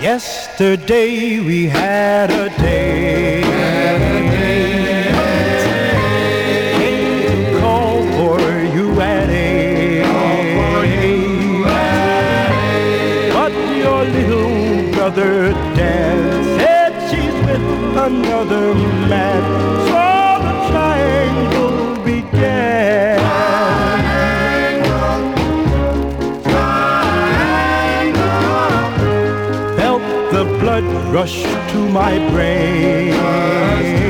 Yesterday we had a day. Came to call for you at 8. But your little brother Dan said she's with another man. So the triangle began. Felt the blood rush to my brain.